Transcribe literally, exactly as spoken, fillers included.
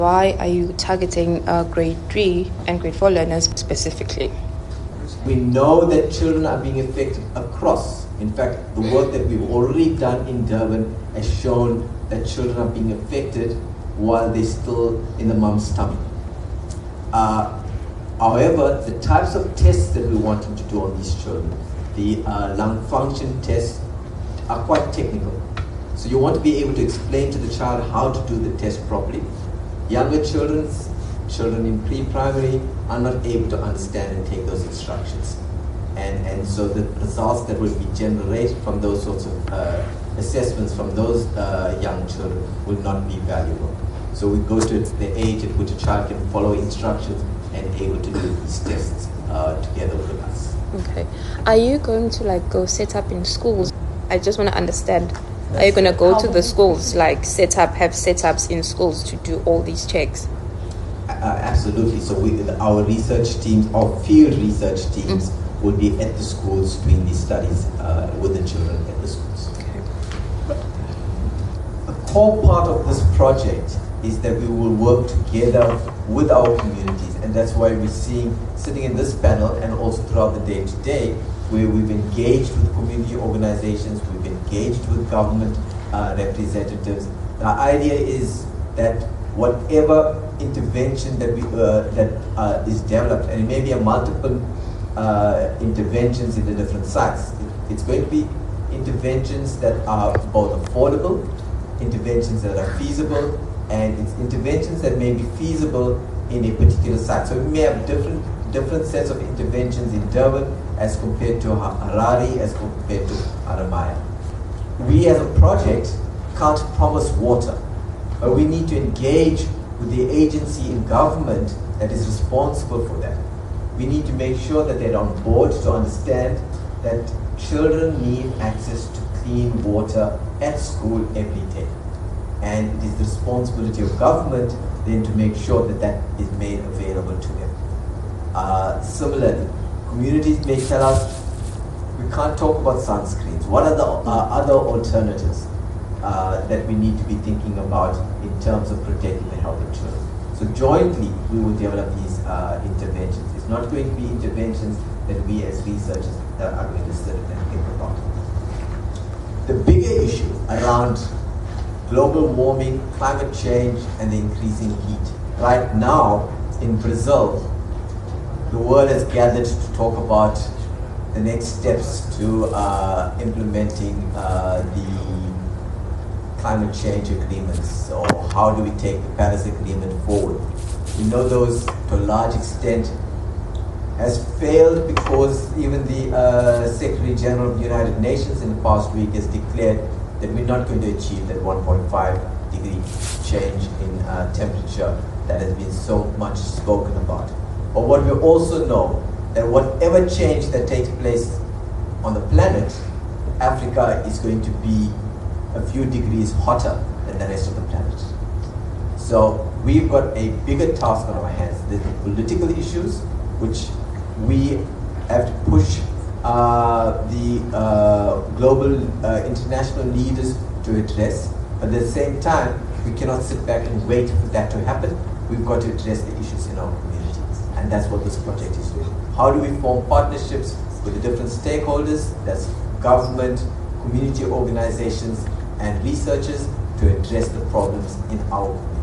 Why are you targeting uh, grade three and grade four learners specifically? We know that children are being affected across. In fact, the work that we've already done in Durban has shown that children are being affected while they're still in the mum's tummy. Uh, however, the types of tests that we want them to do on these children, the uh, lung function tests, are quite technical. So you want to be able to explain to the child how to do the test properly. Younger children, children in pre-primary, are not able to understand and take those instructions. And, and so the results that will be generated from those sorts of uh, assessments from those uh, young children will not be valuable. So we go to the age at which a child can follow instructions and able to do these tests uh, together with us. Okay. Are you going to like go set up in schools? I just want to understand. Are you going to go to the schools, like set up, have setups in schools to do all these checks? Uh, absolutely. So we, our research teams, our field research teams, mm-hmm. will be at the schools doing these studies uh, with the children at the schools. Okay. A core part of this project is that we will work together with our communities, and that's why we're seeing, sitting in this panel and also throughout the day today, where we've engaged with community organizations, we've engaged with government uh, representatives. The idea is that whatever intervention that we uh, that uh, is developed, and it may be a multiple uh, interventions in the different sites. It, it's going to be interventions that are both affordable, interventions that are feasible, and it's interventions that may be feasible in a particular site. So we may have different different sets of interventions in Durban as compared to Harare, as compared to Aramaya. We as a project can't promise water, but we need to engage with the agency in government that is responsible for that. We need to make sure that they're on board to understand that children need access to clean water at school every day. And it is the responsibility of government then to make sure that that is made available to them. Uh, similarly, communities may tell us, we can't talk about sunscreens. What are the uh, other alternatives uh, that we need to be thinking about in terms of protecting the health of children? So jointly, we will develop these uh, interventions. It's not going to be interventions that we as researchers are going to sit and think about. The bigger issue around global warming, climate change, and the increasing heat. Right now, in Brazil, the world has gathered to talk about the next steps to uh, implementing uh, the climate change agreements, or how do we take the Paris Agreement forward. We know those, to a large extent, has failed because even the uh, Secretary General of the United Nations in the past week has declared that we're not going to achieve that one point five degree change in uh, temperature that has been so much spoken about. But what we also know, that whatever change that takes place on the planet, Africa is going to be a few degrees hotter than the rest of the planet. So we've got a bigger task on our hands. There's the political issues, which we have to push uh, the uh, global uh, international leaders to address. But at the same time, we cannot sit back and wait for that to happen. We've got to address the issues in our communities. And that's what this project is doing. How do we form partnerships with the different stakeholders, that's government, community organizations, and researchers, to address the problems in our community?